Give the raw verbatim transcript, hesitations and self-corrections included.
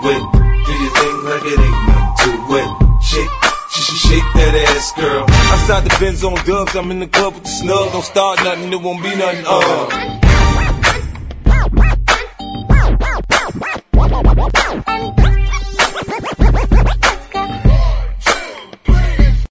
it. Do your thing like it ain't nothing to it. Shake, shake, shake that ass, girl. Outside the Benz on dubs, I'm in the club with the snug. Don't start nothing, it won't be nothing, uh.